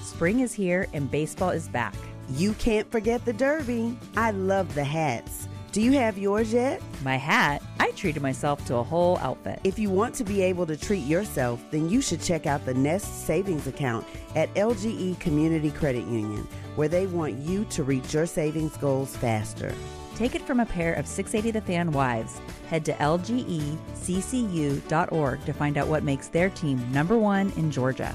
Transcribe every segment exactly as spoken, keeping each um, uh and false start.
Spring is here and baseball is back. You can't forget the Derby. I love the hats. Do you have yours yet? My hat? I treated myself to a whole outfit. If you want to be able to treat yourself, then you should check out the Nest Savings Account at L G E Community Credit Union, where they want you to reach your savings goals faster. Take it from a pair of six eighty The Fan wives. Head to L G E C C U dot org to find out what makes their team number one in Georgia.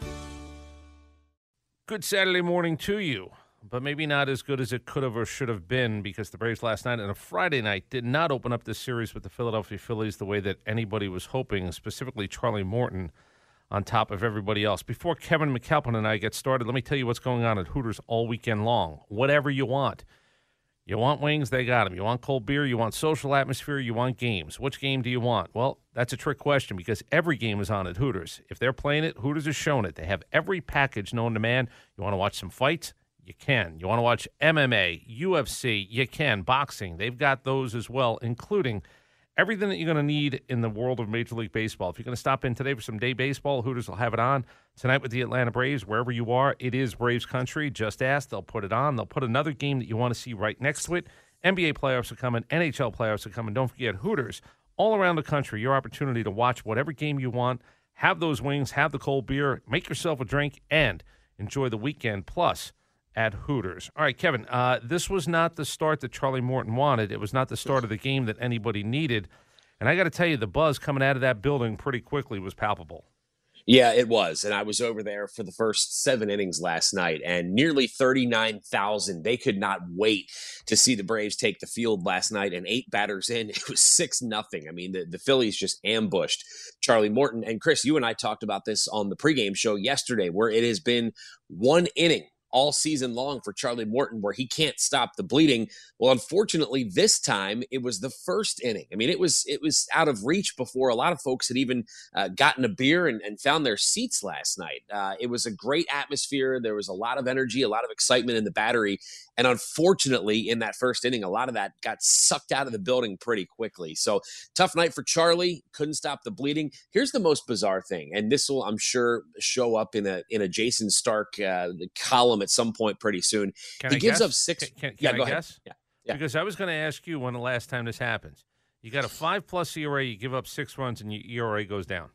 Good Saturday morning to you, but maybe not as good as it could have or should have been, because the Braves last night and a Friday night did not open up this series with the Philadelphia Phillies the way that anybody was hoping, specifically Charlie Morton on top of everybody else. Before Kevin McAlpin and I get started, let me tell you what's going on at Hooters all weekend long. Whatever you want. You want wings, they got them. You want cold beer, you want social atmosphere, you want games. Which game do you want? Well, that's a trick question, because every game is on at Hooters. If they're playing it, Hooters is showing it. They have every package known to man. You want to watch some fights? You can. You want to watch M M A, U F C? You can. Boxing, they've got those as well, including everything that you're going to need in the world of Major League Baseball. If you're going to stop in today for some day baseball, Hooters will have it on. Tonight with the Atlanta Braves, wherever you are, it is Braves country. Just ask. They'll put it on. They'll put another game that you want to see right next to it. N B A playoffs are coming. N H L playoffs are coming. Don't forget, Hooters, all around the country, your opportunity to watch whatever game you want, have those wings, have the cold beer, make yourself a drink, and enjoy the weekend plus at Hooters. All right, Kevin, uh, this was not the start that Charlie Morton wanted. It was not the start of the game that anybody needed. And I got to tell you, the buzz coming out of that building pretty quickly was palpable. Yeah, it was. And I was over there for the first seven innings last night, and nearly thirty-nine thousand. They could not wait to see the Braves take the field last night. And eight batters in, it was six nothing. I mean, the, the Phillies just ambushed Charlie Morton. And Chris, you and I talked about this on the pregame show yesterday, where it has been one inning all season long for Charlie Morton where he can't stop the bleeding. Well, unfortunately, this time it was the first inning. I mean, it was it was out of reach before a lot of folks had even uh, gotten a beer and, and found their seats last night. Uh, it was a great atmosphere. There was a lot of energy, a lot of excitement in the Battery. And unfortunately, in that first inning, a lot of that got sucked out of the building pretty quickly. So tough night for Charlie. Couldn't stop the bleeding. Here's the most bizarre thing, and this will, I'm sure, show up in a in a Jayson Stark uh, column at some point pretty soon. Can he I gives guess? up six. Can, can, can yeah, I go guess? ahead. Yeah, yeah. Because I was going to ask you when the last time this happens. You got a five-plus E R A, you give up six runs, and your E R A goes down.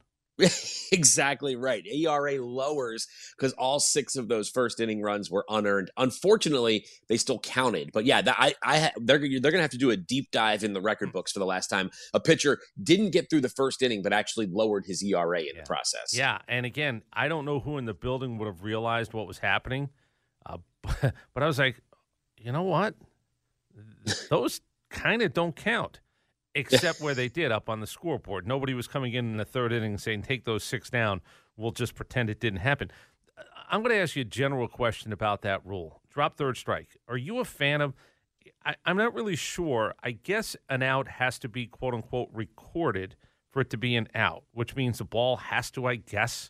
Exactly right. E R A lowers because all six of those first inning runs were unearned. Unfortunately, they still counted. But yeah, that, I, I, they're they're gonna have to do a deep dive in the record books for the last time a pitcher didn't get through the first inning, but actually lowered his E R A in yeah. the process. Yeah, and again, I don't know who in the building would have realized what was happening, uh, but, but I was like, you know what? Those kind of don't count. Except where they did up on the scoreboard. Nobody was coming in in the third inning saying, take those six down. We'll just pretend it didn't happen. I'm going to ask you a general question about that rule. Drop third strike. Are you a fan of I, – I'm not really sure. I guess an out has to be, quote, unquote, recorded for it to be an out, which means the ball has to, I guess,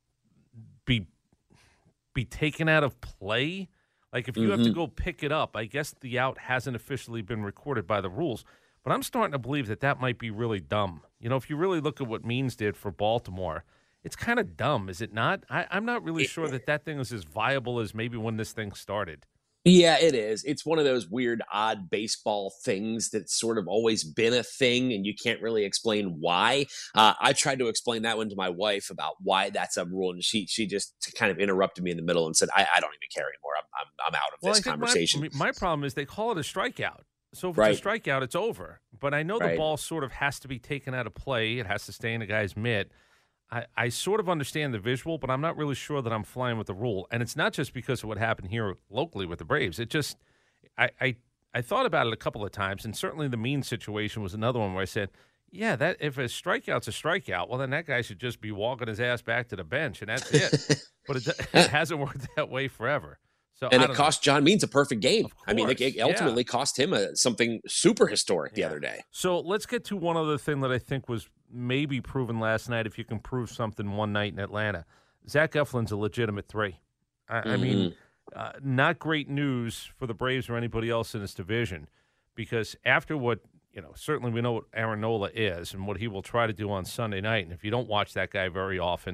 be be taken out of play. Like if you mm-hmm. have to go pick it up, I guess the out hasn't officially been recorded by the rules. But I'm starting to believe that that might be really dumb. You know, if you really look at what Means did for Baltimore, it's kind of dumb, is it not? I, I'm not really sure that that thing is as viable as maybe when this thing started. Yeah, it is. It's one of those weird, odd baseball things that's sort of always been a thing, and you can't really explain why. Uh, I tried to explain that one to my wife about why that's a rule, and she she just kind of interrupted me in the middle and said, I, I don't even care anymore. I'm, I'm, I'm out of well, this conversation. My, my problem is they call it a strikeout. So if right. it's a strikeout, it's over. But I know the right. ball sort of has to be taken out of play. It has to stay in the guy's mitt. I, I sort of understand the visual, but I'm not really sure that I'm flying with the rule. And it's not just because of what happened here locally with the Braves. It just I, – I, I thought about it a couple of times, and certainly the Mean situation was another one where I said, yeah, that if a strikeout's a strikeout, well, then that guy should just be walking his ass back to the bench, and that's it. But it, it hasn't worked that way forever. So, and it cost know. John Means a perfect game. Course, I mean, it, it ultimately yeah. cost him a, something super historic the yeah. other day. So let's get to one other thing that I think was maybe proven last night, if you can prove something one night in Atlanta. Zach Eflin's a legitimate three. I, mm-hmm. I mean, uh, not great news for the Braves or anybody else in this division, because after what, you know, certainly we know what Aaron Nola is and what he will try to do on Sunday night, and if you don't watch that guy very often,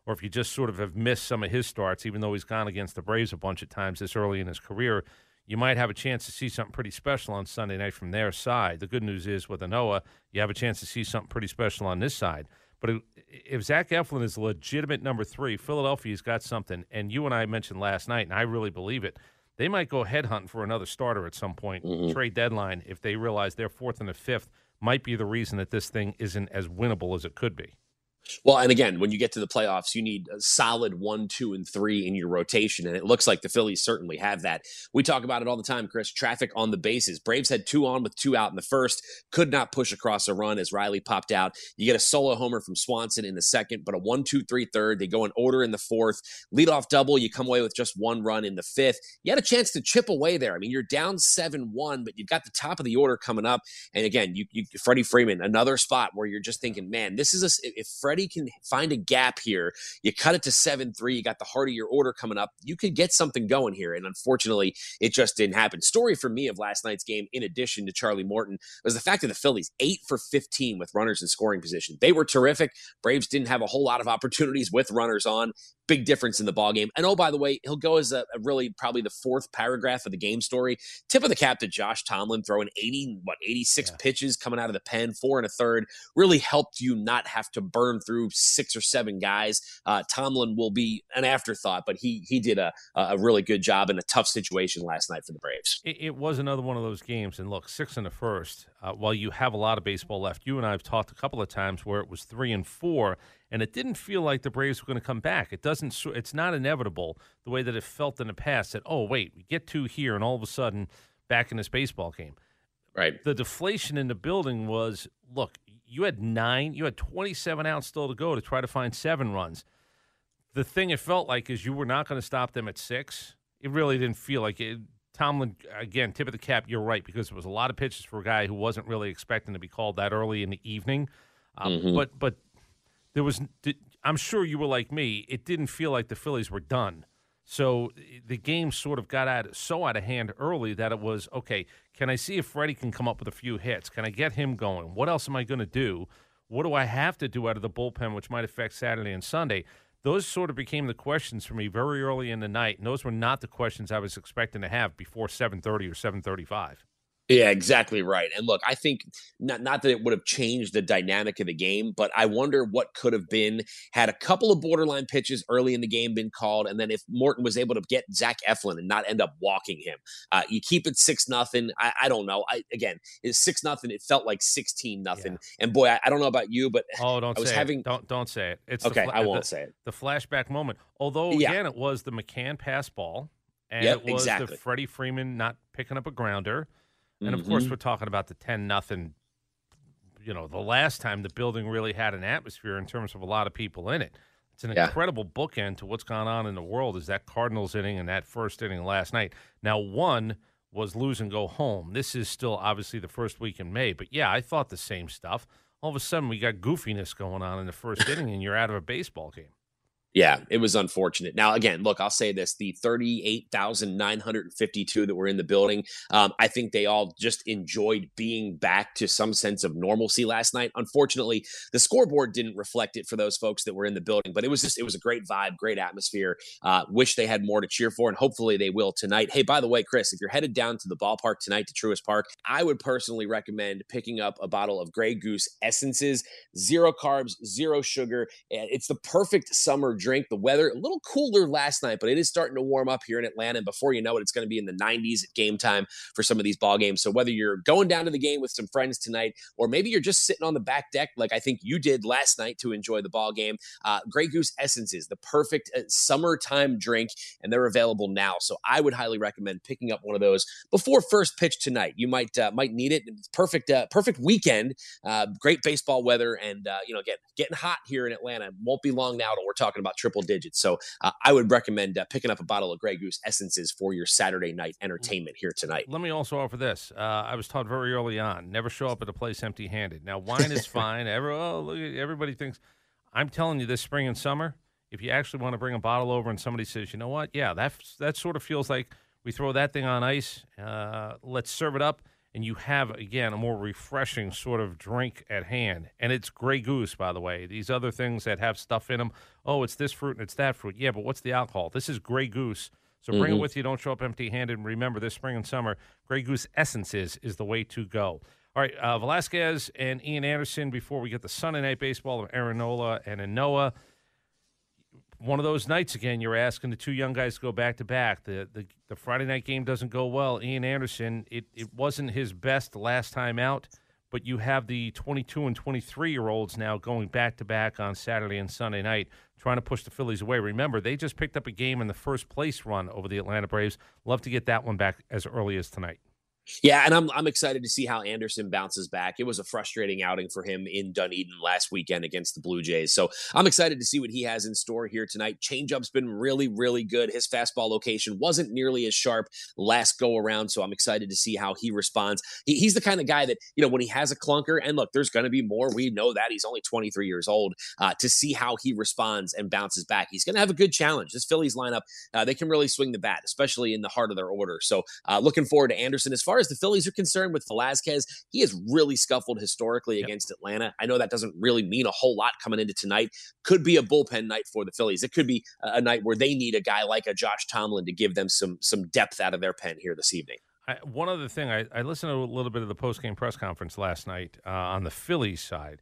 or if you just sort of have missed some of his starts, even though he's gone against the Braves a bunch of times this early in his career, you might have a chance to see something pretty special on Sunday night from their side. The good news is with Anoa, you have a chance to see something pretty special on this side. But if Zach Eflin is legitimate number three, Philadelphia's got something. And you and I mentioned last night, and I really believe it, they might go headhunting for another starter at some point, mm-hmm. trade deadline, if they realize their fourth and the fifth might be the reason that this thing isn't as winnable as it could be. Well, and again, when you get to the playoffs, you need a solid one, two, and three in your rotation, and it looks like the Phillies certainly have that. We talk about it all the time, Chris. Traffic on the bases. Braves had two on with two out in the first, could not push across a run as Riley popped out. You get a solo homer from Swanson in the second, but a one, two, three third. They go in order in the fourth. Leadoff double, you come away with just one run in the fifth. You had a chance to chip away there. I mean, you're down seven one, but you've got the top of the order coming up. And again, you, you Freddie Freeman, another spot where you're just thinking, man, this is a, if Freddie can find a gap here, you cut it to seven three, you got the heart of your order coming up, you could get something going here. And unfortunately, it just didn't happen. Story for me of last night's game, in addition to Charlie Morton, was the fact that the Phillies, eight for fifteen with runners in scoring position. They were terrific. Braves didn't have a whole lot of opportunities with runners on. Big difference in the ballgame. And oh, by the way, he'll go as a, a really probably the fourth paragraph of the game story. Tip of the cap to Josh Tomlin, throwing eighty, what, eighty-six yeah. pitches coming out of the pen, four and a third, really helped you not have to burn through six or seven guys. Uh, Tomlin will be an afterthought, but he he did a a really good job in a tough situation last night for the Braves. It, it was another one of those games, and look, six in the first, uh, while you have a lot of baseball left, you and I have talked a couple of times where it was three and four, and it didn't feel like the Braves were going to come back. It doesn't. It's not inevitable the way that it felt in the past that, oh, wait, we get two here, and all of a sudden back in this baseball game. Right. The deflation in the building was, look, you had nine, you had twenty-seven outs still to go to try to find seven runs. The thing it felt like is you were not going to stop them at six. It really didn't feel like it. Tomlin, again, tip of the cap, you're right, because it was a lot of pitches for a guy who wasn't really expecting to be called that early in the evening. Um, mm-hmm. But but there was, I'm sure you were like me, it didn't feel like the Phillies were done. So the game sort of got out, so out of hand early that it was, okay, can I see if Freddie can come up with a few hits? Can I get him going? What else am I going to do? What do I have to do out of the bullpen, which might affect Saturday and Sunday? Those sort of became the questions for me very early in the night, and those were not the questions I was expecting to have before seven thirty or seven thirty-five. Yeah, exactly right. And look, I think not not that it would have changed the dynamic of the game, but I wonder what could have been had a couple of borderline pitches early in the game been called, and then if Morton was able to get Zach Eflin and not end up walking him. Uh, you keep it six nothing. I, I don't know. I, again, it's six nothing. It felt like sixteen nothing. Yeah. And boy, I, I don't know about you, but oh, don't I was say having it. don't don't say it. It's okay. The fla- I won't the, say it. The flashback moment. Although yeah. again, it was the McCann pass ball, and yep, it was exactly. the Freddie Freeman not picking up a grounder. And, of mm-hmm. course, we're talking about the ten nothing, you know, the last time the building really had an atmosphere in terms of a lot of people in it. It's an yeah. incredible bookend to what's gone on in the world is that Cardinals inning and that first inning last night. Now, one was lose and go home. This is still obviously the first week in May. But, yeah, I thought the same stuff. All of a sudden, we got goofiness going on in the first inning, and you're out of a baseball game. Yeah, it was unfortunate. Now, again, look, I'll say this. The thirty-eight thousand nine hundred fifty-two that were in the building, um, I think they all just enjoyed being back to some sense of normalcy last night. Unfortunately, the scoreboard didn't reflect it for those folks that were in the building, but it was just, it was a great vibe, great atmosphere. Uh, wish they had more to cheer for, and hopefully they will tonight. Hey, by the way, Chris, if you're headed down to the ballpark tonight to Truist Park, I would personally recommend picking up a bottle of Grey Goose Essences. Zero carbs, zero sugar. It's the perfect summer drink. The weather a little cooler last night, but it is starting to warm up here in Atlanta. And before you know it, it's going to be in the nineties at game time for some of these ball games. So whether you're going down to the game with some friends tonight, or maybe you're just sitting on the back deck like I think you did last night to enjoy the ball game, uh, Grey Goose Essences, the perfect uh, summertime drink, and they're available now. So I would highly recommend picking up one of those before first pitch tonight. You might uh, might need it. It's perfect, uh, perfect weekend. Uh, great baseball weather, and uh, you know, again, getting hot here in Atlanta. Won't be long now till we're talking about triple digits. So uh, I would recommend uh, picking up a bottle of Grey Goose Essences for your Saturday night entertainment here tonight. Let me also offer this. Uh, I was taught very early on, never show up at a place empty-handed. Now, wine is fine. Every, oh, look, everybody thinks. I'm telling you, this spring and summer, if you actually want to bring a bottle over and somebody says, you know what, yeah, that, that sort of feels like we throw that thing on ice, uh, let's serve it up, and you have, again, a more refreshing sort of drink at hand. And it's Grey Goose, by the way. These other things that have stuff in them, oh, it's this fruit and it's that fruit. Yeah, but what's the alcohol? This is Grey Goose. So bring mm-hmm. it with you. Don't show up empty-handed. And remember, this spring and summer, Grey Goose Essences is the way to go. All right, uh, Velasquez and Ian Anderson before we get the Sunday night baseball of Aaron Nola and Anoa. One of those nights again, you're asking the two young guys to go back-to-back. The, the the Friday night game doesn't go well. Ian Anderson, it, it wasn't his best last time out, but you have the twenty-two and twenty-three-year-olds now going back-to-back on Saturday and Sunday night, trying to push the Phillies away. Remember, they just picked up a game in the first-place run over the Atlanta Braves. Love to get that one back as early as tonight. Yeah, and I'm I'm excited to see how Anderson bounces back. It was a frustrating outing for him in Dunedin last weekend against the Blue Jays. So I'm excited to see what he has in store here tonight. Changeup's been really, really good. His fastball location wasn't nearly as sharp last go around, so I'm excited to see how he responds. He, he's the kind of guy that, you know, when he has a clunker, and look, there's going to be more. We know that. He's only twenty-three years old. Uh, to see how he responds and bounces back, he's going to have a good challenge. This Phillies lineup, uh, they can really swing the bat, especially in the heart of their order. So uh, looking forward to Anderson. As far as the Phillies are concerned with Velasquez, he has really scuffled historically yep. against Atlanta. I know that doesn't really mean a whole lot coming into tonight. Could be a bullpen night for the Phillies. It could be a night where they need a guy like a Josh Tomlin to give them some some depth out of their pen here this evening. I, one other thing, I, I listened to a little bit of the post-game press conference last night uh, on the Phillies side,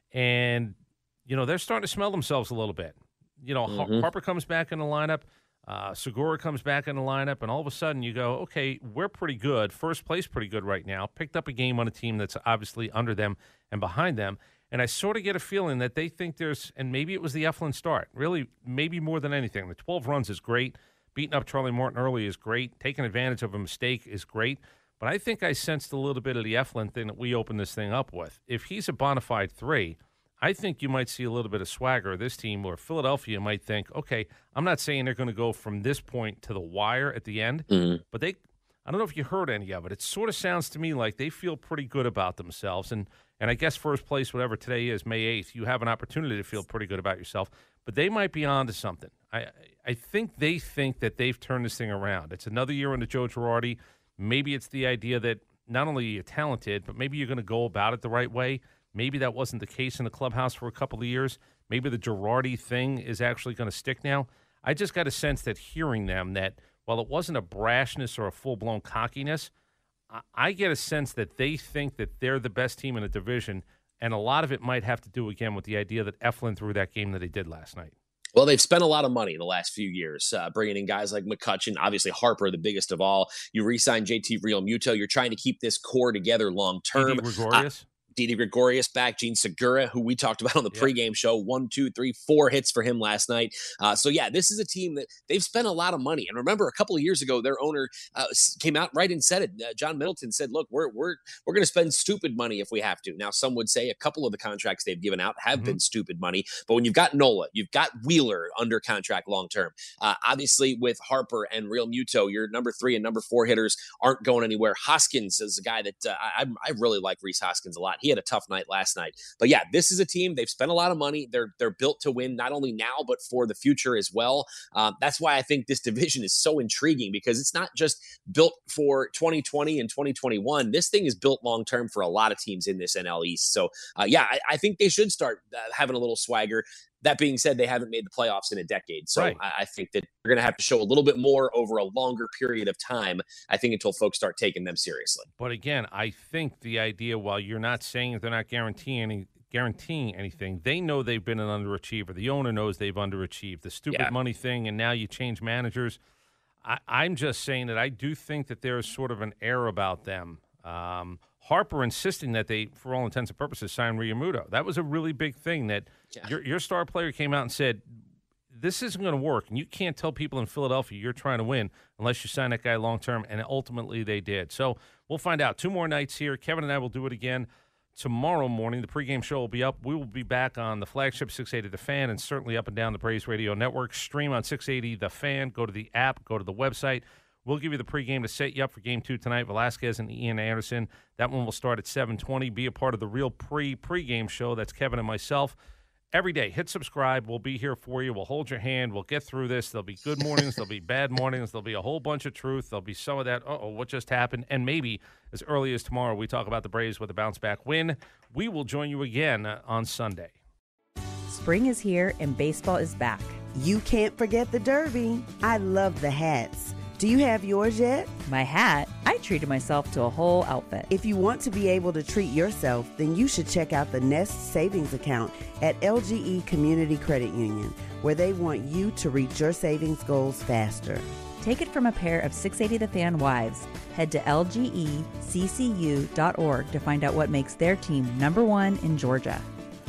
and, you know, they're starting to smell themselves a little bit. You know, mm-hmm. Harper comes back in the lineup. Uh, Segura comes back in the lineup, and all of a sudden you go, okay, we're pretty good. First place pretty good right now. Picked up a game on a team that's obviously under them and behind them. And I sort of get a feeling that they think there's, and maybe it was the Eflin start, really maybe more than anything. The twelve runs is great. Beating up Charlie Morton early is great. Taking advantage of a mistake is great. But I think I sensed a little bit of the Eflin thing that we opened this thing up with. If he's a bona fide three, I think you might see a little bit of swagger of this team, or Philadelphia might think, okay, I'm not saying they're going to go from this point to the wire at the end, mm-hmm. but they, I don't know if you heard any of it. It sort of sounds to me like they feel pretty good about themselves. And, and I guess first place, whatever today is, May eighth, you have an opportunity to feel pretty good about yourself, but they might be on to something. I, I think they think that they've turned this thing around. It's another year under Joe Girardi. Maybe it's the idea that not only are you talented, but maybe you're going to go about it the right way. Maybe that wasn't the case in the clubhouse for a couple of years. Maybe the Girardi thing is actually going to stick now. I just got a sense that hearing them that while it wasn't a brashness or a full-blown cockiness, I get a sense that they think that they're the best team in the division, and a lot of it might have to do, again, with the idea that Eflin threw that game that he did last night. Well, they've spent a lot of money in the last few years, uh, bringing in guys like McCutchen, obviously Harper, the biggest of all. You re-sign J T Realmuto. You're trying to keep this core together long-term. Gregorius? Uh, Didi Gregorius back, Gene Segura, who we talked about on the yep. pregame show, one, two, three, four hits for him last night. Uh, so, yeah, this is a team that they've spent a lot of money. And remember, a couple of years ago, their owner uh, came out right and said it. Uh, John Middleton said, look, we're we're we're going to spend stupid money if we have to. Now, some would say a couple of the contracts they've given out have mm-hmm. been stupid money. But when you've got Nola, you've got Wheeler under contract long-term. Uh, obviously, with Harper and Realmuto, your number three and number four hitters aren't going anywhere. Hoskins is a guy that uh, I, I really like Rhys Hoskins a lot. He had a tough night last night. But yeah, this is a team. They've spent a lot of money. They're they're built to win not only now, but for the future as well. Um, that's why I think this division is so intriguing, because it's not just built for twenty twenty and twenty twenty-one. This thing is built long-term for a lot of teams in this N L East. So uh, yeah, I, I think they should start uh, having a little swagger. That being said, they haven't made the playoffs in a decade. So right. I, I think that they're going to have to show a little bit more over a longer period of time, I think, until folks start taking them seriously. But again, I think the idea, while you're not saying that they're not guaranteeing any, guaranteeing anything, they know they've been an underachiever. The owner knows they've underachieved. The stupid yeah. money thing, and now you change managers. I, I'm just saying that I do think that there's sort of an air about them. Um, Harper insisting that they, for all intents and purposes, sign Realmuto. That was a really big thing, that yeah. your, your star player came out and said, this isn't going to work, and you can't tell people in Philadelphia you're trying to win unless you sign that guy long-term, and ultimately they did. So we'll find out. Two more nights here. Kevin and I will do it again tomorrow morning. The pregame show will be up. We will be back on the flagship six eighty The Fan, and certainly up and down the Braves Radio Network. Stream on six eighty The Fan. Go to the app. Go to the website. We'll give you the pregame to set you up for Game two tonight. Velasquez and Ian Anderson. That one will start at seven twenty. Be a part of the real pre pregame show. That's Kevin and myself. every day. Hit subscribe. We'll be here for you. We'll hold your hand. We'll get through this. There'll be good mornings. There'll be bad mornings. There'll be a whole bunch of truth. There'll be some of that, uh-oh, what just happened? And maybe as early as tomorrow, we talk about the Braves with a bounce-back win. We will join you again on Sunday. Spring is here and baseball is back. You can't forget the Derby. I love the hats. Do you have yours yet? My hat? I treated myself to a whole outfit. If you want to be able to treat yourself, then you should check out the Nest Savings Account at L G E Community Credit Union, where they want you to reach your savings goals faster. Take it from a pair of six eighty The Fan wives. Head to L G E C C U dot org to find out what makes their team number one in Georgia.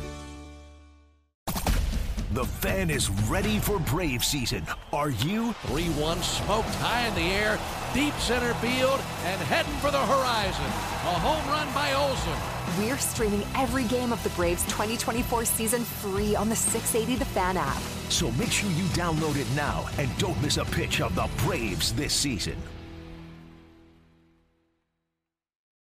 The Fan is ready for Brave season. Are you? three one smoked high in the air, deep center field, and heading for the horizon. A home run by Olsen. We're streaming every game of the Braves twenty twenty-four season free on the six eighty The Fan app. So make sure you download it now and don't miss a pitch of the Braves this season.